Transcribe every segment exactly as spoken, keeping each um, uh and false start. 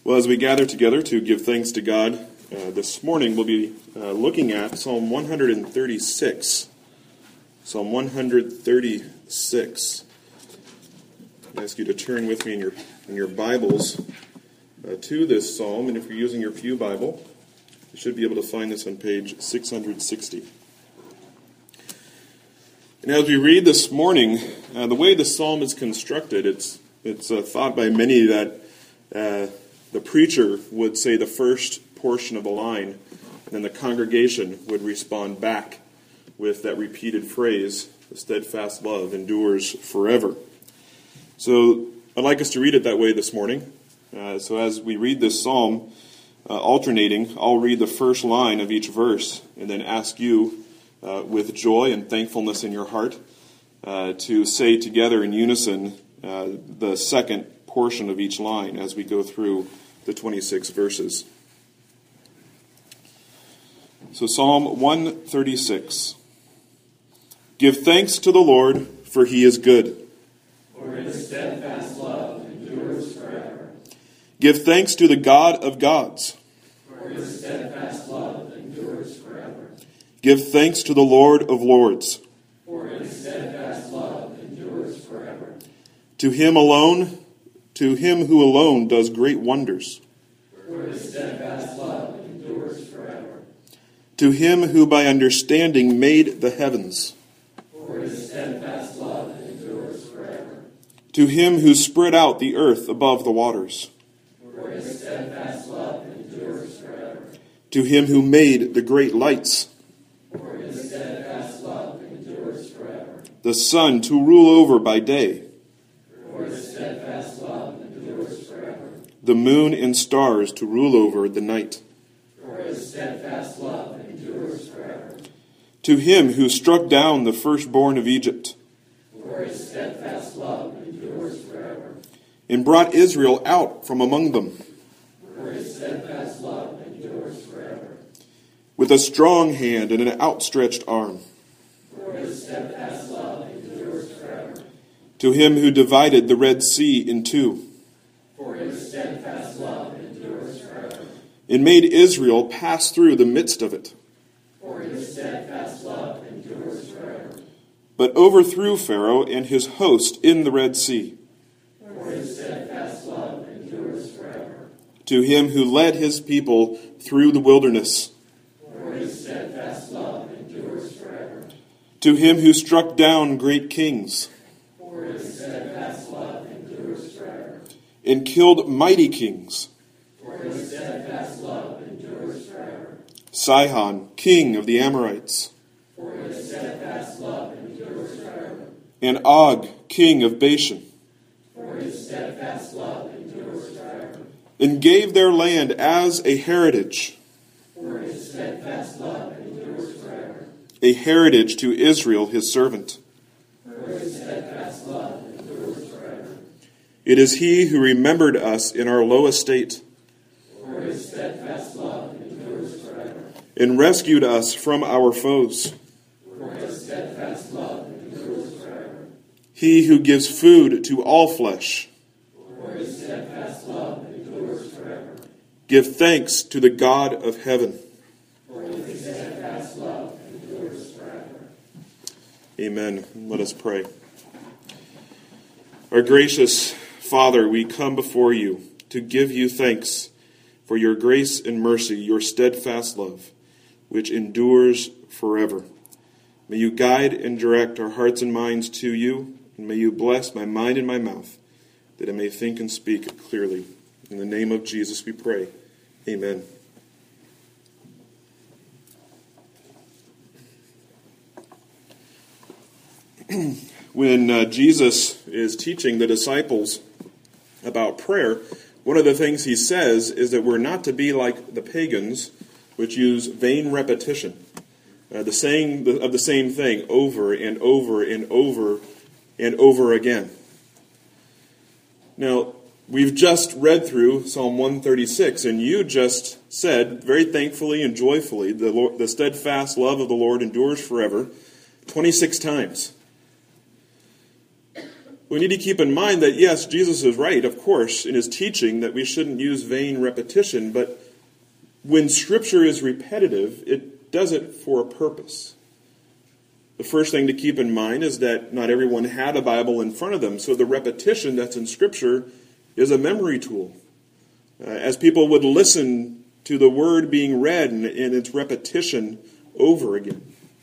Well, as we gather together to give thanks to God, uh, this morning we'll be uh, looking at Psalm one thirty-six. Psalm one thirty-six. I ask you to turn with me in your in your Bibles uh, to this psalm, and if you're using your Pew Bible, you should be able to find this on page six sixty. And as we read this morning, uh, the way the psalm is constructed, it's it's uh, thought by many that uh, the preacher would say the first portion of the line, and then the congregation would respond back with that repeated phrase, "The steadfast love endures forever." So I'd like us to read it that way this morning. Uh, so as we read this psalm, uh, alternating, I'll read the first line of each verse and then ask you, uh, with joy and thankfulness in your heart, uh, to say together in unison uh, the second portion of each line as we go through the twenty-six verses. So Psalm one thirty-six. Give thanks to the Lord, for he is good. For his steadfast love endures forever. Give thanks to the God of gods. For his steadfast love endures forever. Give thanks to the Lord of lords. For his steadfast love endures forever. To him alone, to him who alone does great wonders. For his steadfast love endures forever. To him who by understanding made the heavens. For his steadfast love endures forever. To him who spread out the earth above the waters. For his steadfast love endures forever. To him who made the great lights. For his steadfast love endures forever. The sun to rule over by day. For his steadfast love endures forever. The moon and stars to rule over the night. For his steadfast love endures forever. To him who struck down the firstborn of Egypt. For his steadfast love endures forever. And brought Israel out from among them. For his steadfast love endures forever. With a strong hand and an outstretched arm. For his steadfast love endures forever. To him who divided the Red Sea in two. For his steadfast love endures forever. And made Israel pass through the midst of it. For his steadfast love endures forever. But overthrew Pharaoh and his host in the Red Sea. For his steadfast love endures forever. To him who led his people through the wilderness. For his steadfast love endures forever. To him who struck down great kings. For his steadfast love endures forever. And killed mighty kings. For his steadfast love endures forever. Sihon, king of the Amorites. For his steadfast love endures forever. And Og, king of Bashan. For his steadfast love endures forever. And gave their land as a heritage. For his steadfast love endures forever. A heritage to Israel his servant. For his steadfast love endures forever. It is he who remembered us in our low estate. For his steadfast love endures forever. And rescued us from our foes. For his steadfast love endures forever. He who gives food to all flesh. For his steadfast love endures forever. Give thanks to the God of heaven. For his steadfast love endures forever. Amen. Let us pray. Our gracious Father, we come before you to give you thanks for your grace and mercy, your steadfast love, which endures forever. May you guide and direct our hearts and minds to you, and may you bless my mind and my mouth, that I may think and speak clearly. In the name of Jesus we pray. Amen. When uh, Jesus is teaching the disciples about prayer, one of the things he says is that we're not to be like the pagans, which use vain repetition, uh, the saying of the same thing over and over and over and over again. Now, we've just read through Psalm one thirty-six, and you just said, very thankfully and joyfully, the, Lord, the steadfast love of the Lord endures forever, twenty-six times. We need to keep in mind that, yes, Jesus is right, of course, in his teaching that we shouldn't use vain repetition, but when Scripture is repetitive, it does it for a purpose. The first thing to keep in mind is that not everyone had a Bible in front of them, so the repetition that's in Scripture is a memory tool. Uh, as people would listen to the Word being read and, and its repetition over again.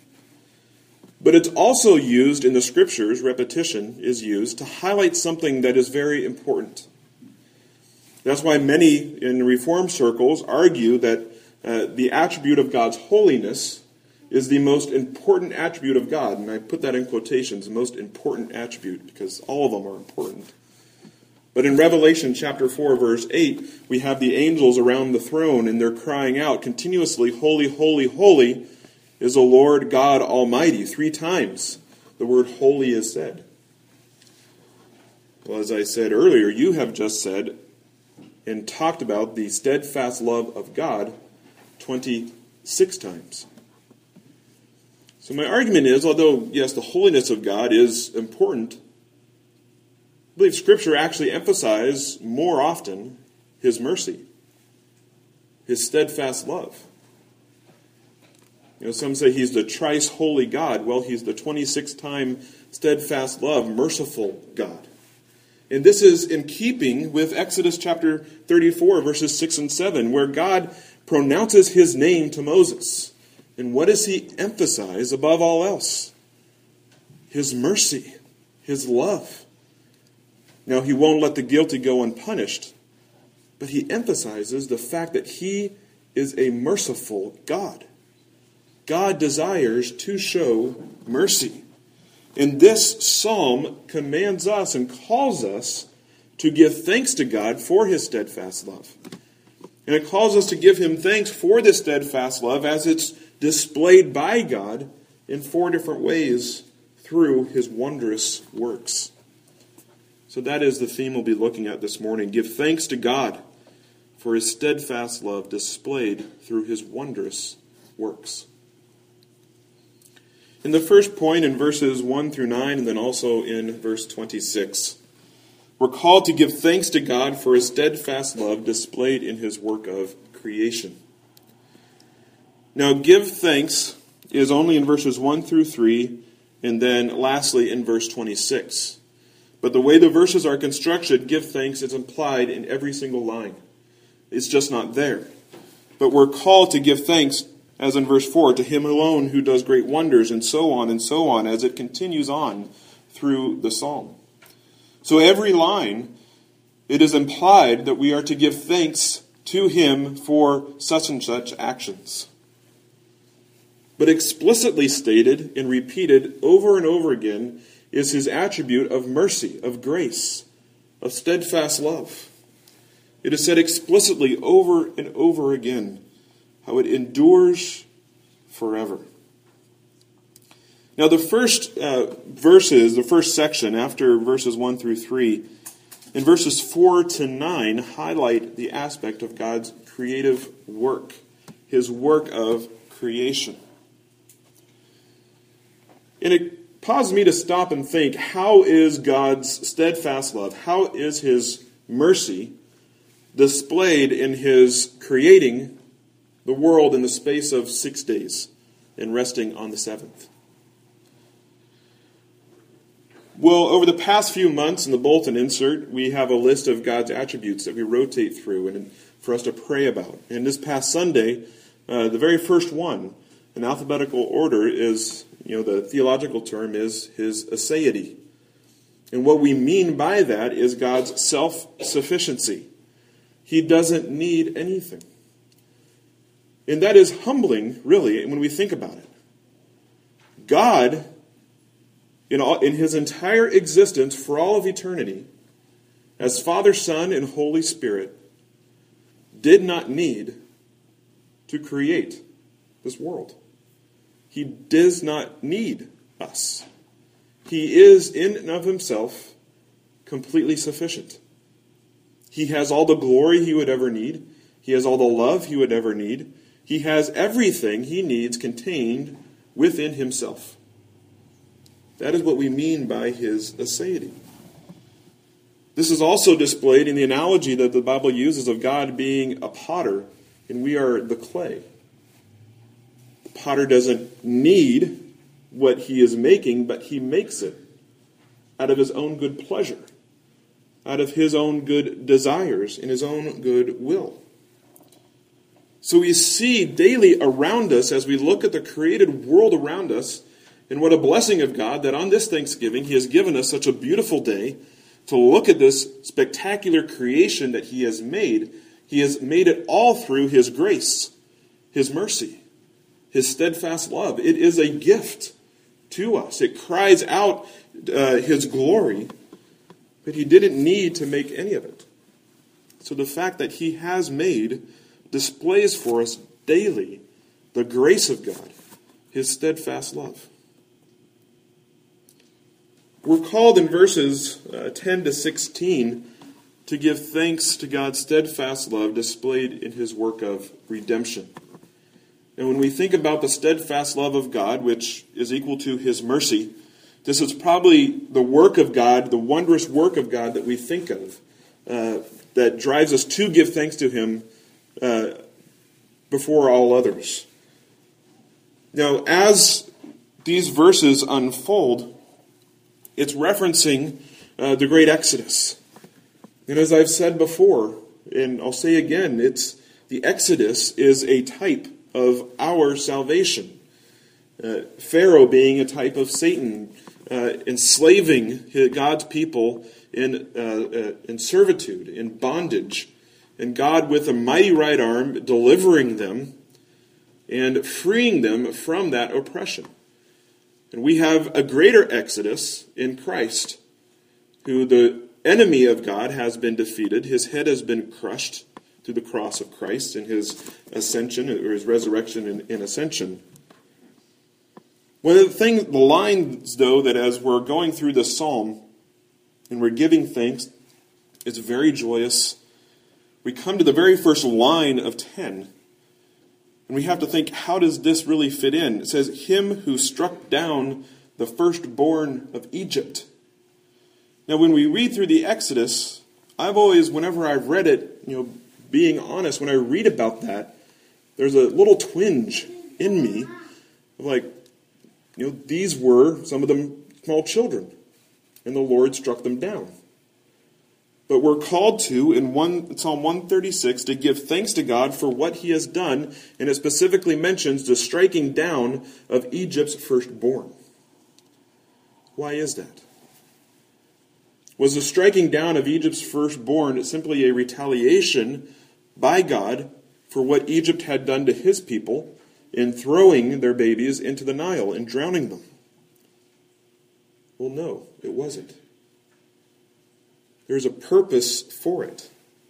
But it's also used in the Scriptures, repetition is used, to highlight something that is very important. That's why many in Reformed circles argue that uh, the attribute of God's holiness is the most important attribute of God. And I put that in quotations, the most important attribute, because all of them are important. But in Revelation chapter four, verse eight, we have the angels around the throne, and they're crying out continuously, "Holy, holy, holy is the Lord God Almighty." Three times the word holy is said. Well, as I said earlier, you have just said and talked about the steadfast love of God twenty-six times. So my argument is, although, yes, the holiness of God is important, I believe Scripture actually emphasizes more often his mercy, his steadfast love. You know, some say he's the thrice holy God. Well, he's the twenty-sixth time steadfast love, merciful God. And this is in keeping with Exodus chapter thirty-four, verses six and seven, where God pronounces his name to Moses. And what does he emphasize above all else? His mercy, his love. Now, he won't let the guilty go unpunished, but he emphasizes the fact that he is a merciful God. God desires to show mercy. And this psalm commands us and calls us to give thanks to God for his steadfast love. And it calls us to give him thanks for this steadfast love as it's displayed by God in four different ways through his wondrous works. So that is the theme we'll be looking at this morning. Give thanks to God for his steadfast love displayed through his wondrous works. In the first point, in verses one through nine, and then also in verse twenty-six, we're called to give thanks to God for his steadfast love displayed in his work of creation. Now, give thanks is only in verses one through three, and then lastly in verse twenty-six. But the way the verses are constructed, give thanks is implied in every single line. It's just not there. But we're called to give thanks, as in verse four, to him alone who does great wonders, and so on and so on, as it continues on through the psalm. So every line, it is implied that we are to give thanks to him for such and such actions. But explicitly stated and repeated over and over again is his attribute of mercy, of grace, of steadfast love. It is said explicitly over and over again how it endures forever. Now the first uh, verses, the first section after verses one through three, in verses four to nine highlight the aspect of God's creative work, his work of creation. And it caused me to stop and think, how is God's steadfast love, how is his mercy displayed in his creating the world in the space of six days and resting on the seventh? Well, over the past few months in the bulletin insert, we have a list of God's attributes that we rotate through and for us to pray about. And this past Sunday, uh, the very first one, in alphabetical order, is, you know, the theological term is his aseity. And what we mean by that is God's self-sufficiency. He doesn't need anything. And that is humbling, really, when we think about it. God, in, all, in his entire existence for all of eternity, as Father, Son, and Holy Spirit, did not need to create this world. He does not need us. He is, in and of himself, completely sufficient. He has all the glory he would ever need. He has all the love he would ever need. He has everything he needs contained within himself. That is what we mean by his aseity. This is also displayed in the analogy that the Bible uses of God being a potter, and we are the clay. The potter doesn't need what he is making, but he makes it out of his own good pleasure, out of his own good desires, in his own good will. So we see daily around us, as we look at the created world around us, and what a blessing of God that on this Thanksgiving he has given us such a beautiful day to look at this spectacular creation that he has made. He has made it all through his grace, his mercy, his steadfast love. It is a gift to us. It cries out uh, his glory, but he didn't need to make any of it. So the fact that he has made displays for us daily the grace of God, his steadfast love. We're called in verses uh, ten to sixteen to give thanks to God's steadfast love displayed in his work of redemption. And when we think about the steadfast love of God, which is equal to his mercy, this is probably the work of God, the wondrous work of God that we think of, uh, that drives us to give thanks to him uh, before all others. Now, as these verses unfold, it's referencing uh, the great Exodus. And as I've said before, and I'll say again, it's the Exodus is a type of our salvation. Uh, Pharaoh being a type of Satan, uh, enslaving God's people in, uh, uh, in servitude, in bondage, and God with a mighty right arm delivering them and freeing them from that oppression. And we have a greater Exodus in Christ, who the enemy of God has been defeated. His head has been crushed through the cross of Christ in his ascension, or his resurrection and, and ascension. One of the things, the lines, though, that as we're going through the psalm and we're giving thanks, it's very joyous. We come to the very first line of ten. And we have to think, how does this really fit in? It says, him who struck down the firstborn of Egypt. Now, when we read through the Exodus, I've always, whenever I've read it, you know, being honest, when I read about that, there's a little twinge in me of like, you know, these were, some of them, small children, and the Lord struck them down. But we're called to, in one, Psalm one thirty-six, to give thanks to God for what he has done, and it specifically mentions the striking down of Egypt's firstborn. Why is that? Was the striking down of Egypt's firstborn simply a retaliation by God for what Egypt had done to his people in throwing their babies into the Nile and drowning them? Well, no, it wasn't. There's a purpose for it.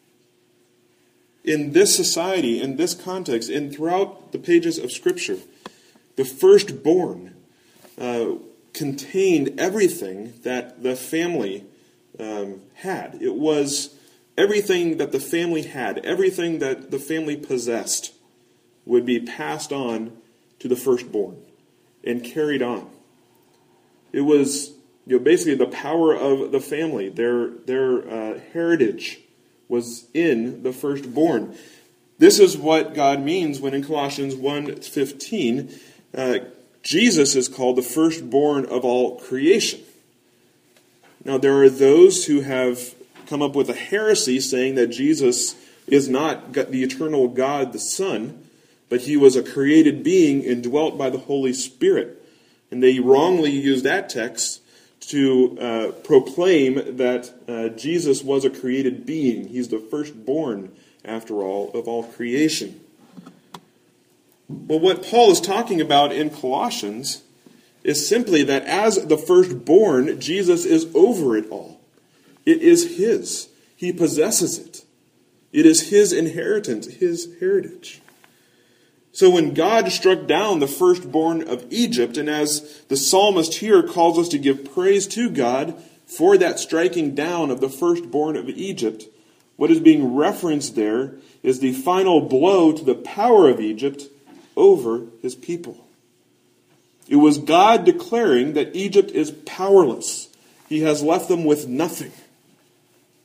In this society, in this context, and throughout the pages of Scripture, the firstborn uh, contained everything that the family um, had. It was everything that the family had, everything that the family possessed would be passed on to the firstborn and carried on. It was, you know, basically the power of the family, their their uh, heritage was in the firstborn. This is what God means when in Colossians one fifteen, uh, Jesus is called the firstborn of all creation. Now, there are those who have come up with a heresy saying that Jesus is not the eternal God, the Son, but he was a created being indwelt by the Holy Spirit. And they wrongly use that text to uh, proclaim that uh, Jesus was a created being. He's the firstborn, after all, of all creation. But what Paul is talking about in Colossians is simply that as the firstborn, Jesus is over it all. It is his. He possesses it. It is his inheritance, his heritage. So when God struck down the firstborn of Egypt, and as the psalmist here calls us to give praise to God for that striking down of the firstborn of Egypt, what is being referenced there is the final blow to the power of Egypt over his people. It was God declaring that Egypt is powerless. He has left them with nothing.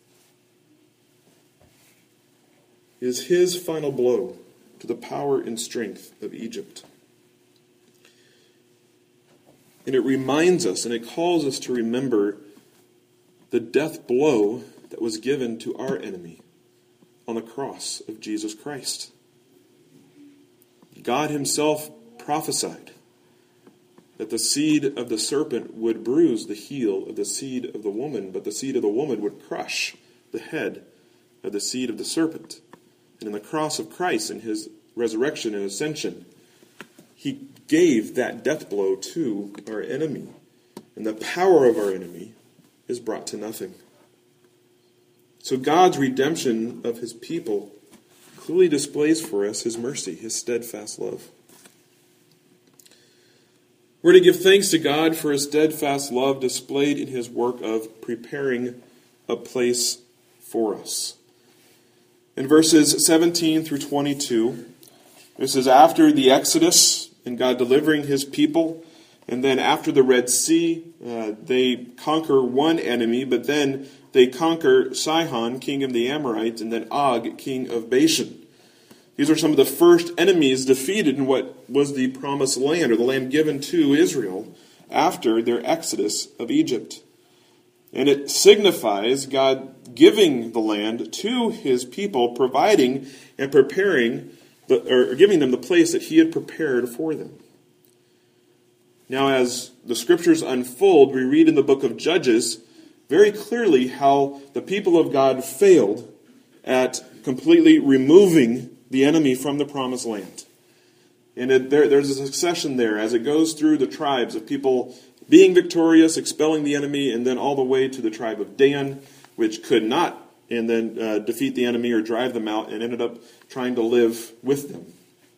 is his final blow to the power and strength of Egypt. And it reminds us and it calls us to remember the death blow that was given to our enemy on the cross of Jesus Christ. God himself prophesied that the seed of the serpent would bruise the heel of the seed of the woman, but the seed of the woman would crush the head of the seed of the serpent. And in the cross of Christ, in his resurrection and ascension, he gave that death blow to our enemy. And the power of our enemy is brought to nothing. So God's redemption of his people clearly displays for us his mercy, his steadfast love. We're to give thanks to God for his steadfast love displayed in his work of preparing a place for us. In verses seventeen through twenty-two, this is after the Exodus and God delivering his people. And then after the Red Sea, uh, they conquer one enemy, but then they conquer Sihon, king of the Amorites, and then Og, king of Bashan. These are some of the first enemies defeated in what was the promised land, or the land given to Israel, after their exodus of Egypt. And it signifies God giving the land to his people, providing and preparing, the, or giving them the place that he had prepared for them. Now, as the scriptures unfold, we read in the book of Judges very clearly how the people of God failed at completely removing the enemy from the promised land. And it, there, there's a succession there as it goes through the tribes of people being victorious, expelling the enemy, and then all the way to the tribe of Dan, which could not and then uh, defeat the enemy or drive them out, and ended up trying to live with them.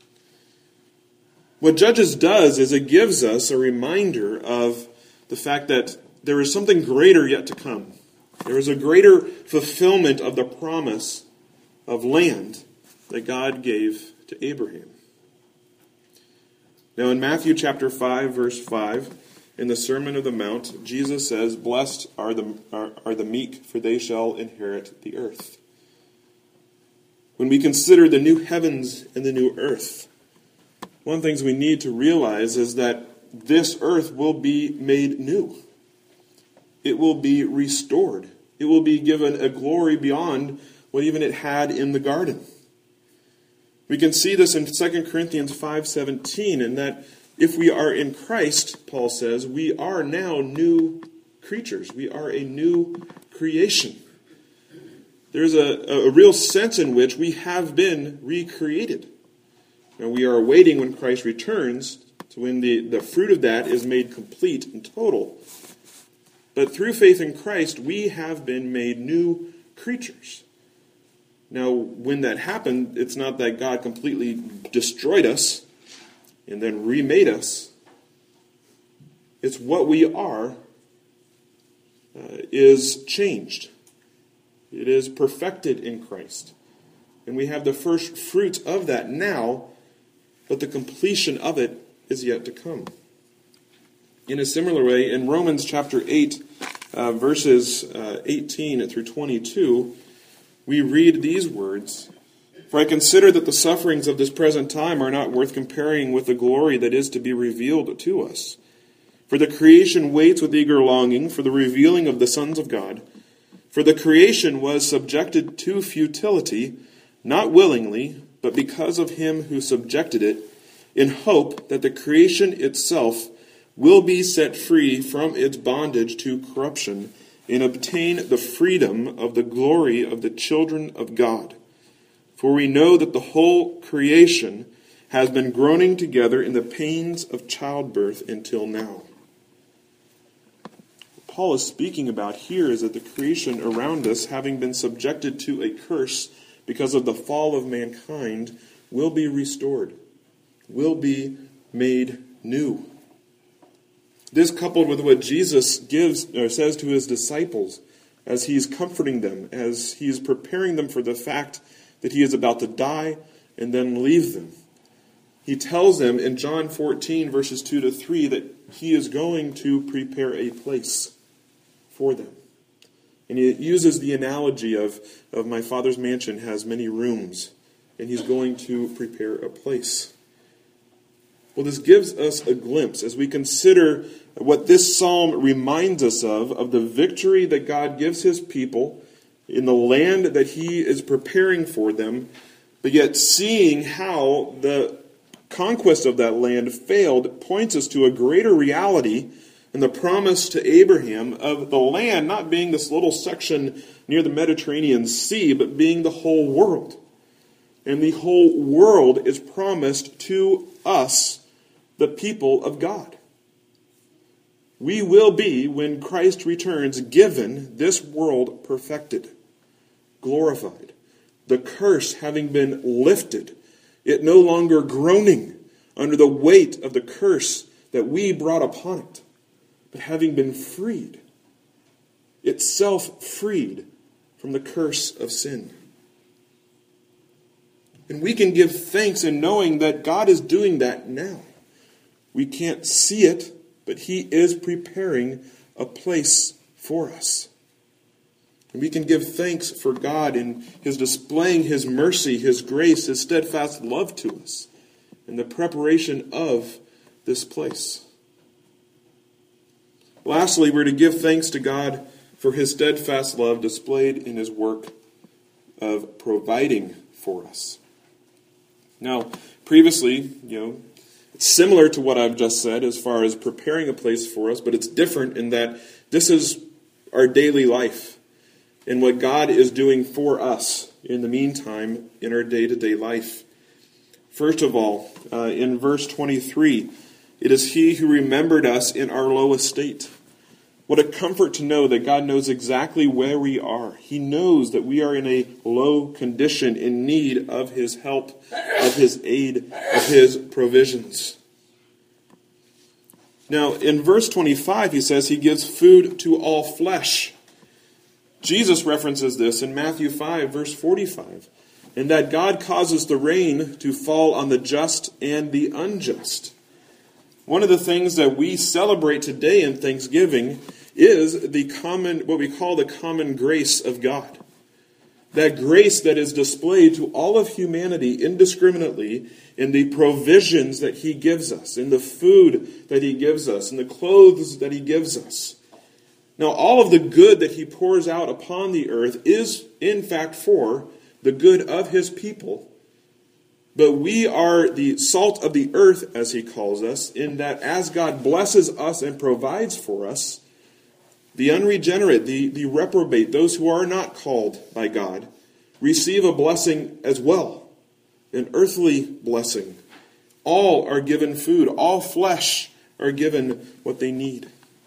What Judges does is it gives us a reminder of the fact that there is something greater yet to come. There is a greater fulfillment of the promise of land that God gave to Abraham. Now in Matthew chapter five, verse five, in the Sermon of the Mount, Jesus says, "Blessed are the, are, are the meek, for they shall inherit the earth." When we consider the new heavens and the new earth, one of the things we need to realize is that this earth will be made new. It will be restored. It will be given a glory beyond what even it had in the garden. We can see this in Second Corinthians five seventeen, in that if we are in Christ, Paul says, we are now new creatures. We are a new creation. There's a, a real sense in which we have been recreated. Now, we are awaiting when Christ returns, to when the, the fruit of that is made complete and total. But through faith in Christ, we have been made new creatures. Now, when that happened, it's not that God completely destroyed us and then remade us. It's what we are uh, is changed. It is perfected in Christ. And we have the first fruits of that now, but the completion of it is yet to come. In a similar way, in Romans chapter eight, uh, verses uh, eighteen through twenty-two, we read these words, "For I consider that the sufferings of this present time are not worth comparing with the glory that is to be revealed to us. For the creation waits with eager longing for the revealing of the sons of God. For the creation was subjected to futility, not willingly, but because of him who subjected it, in hope that the creation itself will be set free from its bondage to corruption and obtain the freedom of the glory of the children of God. For we know that the whole creation has been groaning together in the pains of childbirth until now." What Paul is speaking about here is that the creation around us, having been subjected to a curse because of the fall of mankind, will be restored, will be made new. This, coupled with what Jesus gives or says to his disciples as he's comforting them, as he's preparing them for the fact that he is about to die and then leave them. He tells them in John fourteen, verses two to three, that he is going to prepare a place for them. And he uses the analogy of, of my Father's mansion has many rooms. and he's going to prepare a place. Well, this gives us a glimpse as we consider what this psalm reminds us of, of the victory that God gives his people in the land that he is preparing for them, but yet seeing how the conquest of that land failed points us to a greater reality and the promise to Abraham of the land not being this little section near the Mediterranean Sea, but being the whole world. And the whole world is promised to us, the people of God. We will be, when Christ returns, given this world perfected, glorified, the curse having been lifted, it no longer groaning under the weight of the curse that we brought upon it, but having been freed, itself freed from the curse of sin. And we can give thanks in knowing that God is doing that now. We can't see it, but he is preparing a place for us. And we can give thanks for God in his displaying his mercy, his grace, his steadfast love to us in the preparation of this place. Lastly, we're to give thanks to God for his steadfast love displayed in his work of providing for us. Now, previously, you know, it's similar to what I've just said as far as preparing a place for us, but it's different in that this is our daily life and what God is doing for us in the meantime in our day-to-day life. First of all, uh, in verse twenty-three, it is he who remembered us in our low estate. What a comfort to know that God knows exactly where we are. He knows that we are in a low condition in need of his help, of his aid, of his provisions. Now, in verse twenty-five, he says he gives food to all flesh. Jesus references this in Matthew five, verse forty-five, and that God causes the rain to fall on the just and the unjust. One of the things that we celebrate today in Thanksgiving is the common, what we call the common grace of God. That grace that is displayed to all of humanity indiscriminately in the provisions that he gives us, in the food that he gives us, in the clothes that he gives us. Now, all of the good that he pours out upon the earth is, in fact, for the good of his people. But we are the salt of the earth, as he calls us, in that as God blesses us and provides for us, the unregenerate, the, the reprobate, those who are not called by God, receive a blessing as well, an earthly blessing. All are given food. All flesh are given what they need.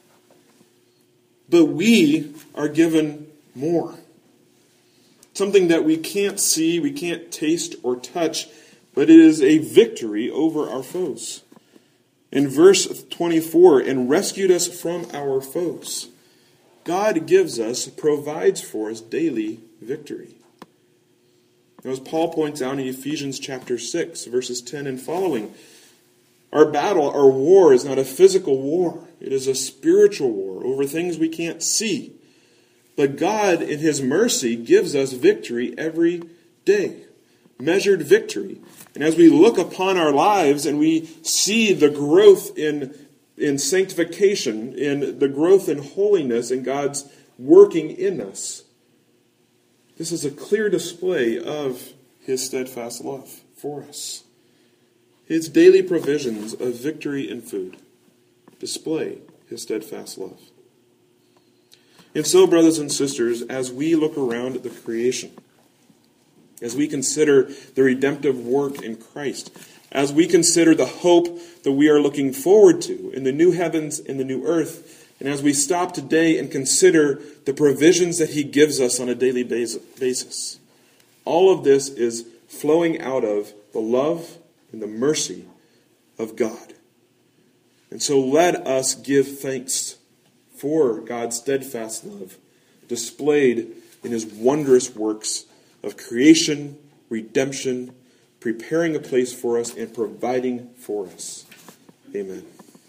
But we are given more. Something that we can't see, we can't taste or touch, but it is a victory over our foes. In verse twenty-four, and rescued us from our foes. God gives us, provides for us daily victory. Now, as Paul points out in Ephesians chapter six, verses ten and following, our battle, our war is not a physical war. It is a spiritual war over things we can't see. But God, in his mercy, gives us victory every day. Measured victory. And as we look upon our lives and we see the growth in, in sanctification, in the growth in holiness, and God's working in us, this is a clear display of his steadfast love for us. His daily provisions of victory and food display his steadfast love. And so, brothers and sisters, as we look around at the creation, as we consider the redemptive work in Christ, as we consider the hope that we are looking forward to in the new heavens and the new earth, and as we stop today and consider the provisions that he gives us on a daily basis, all of this is flowing out of the love and the mercy of God. And so let us give thanks for God's steadfast love displayed in his wondrous works of creation, redemption, preparing a place for us, and providing for us. Amen.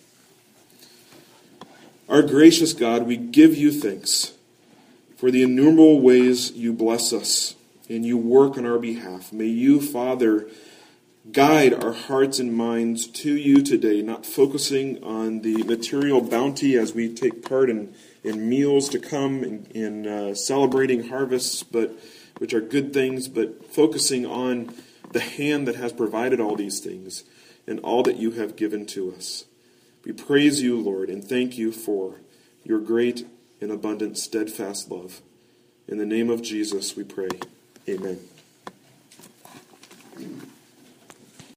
Our gracious God, we give you thanks for the innumerable ways you bless us, and you work on our behalf. May you, Father, guide our hearts and minds to you today, not focusing on the material bounty as we take part in, in meals to come, in, in uh, celebrating harvests, but which are good things, but focusing on the hand that has provided all these things and all that you have given to us. We praise you, Lord, and thank you for your great and abundant, steadfast love. In the name of Jesus we pray. Amen.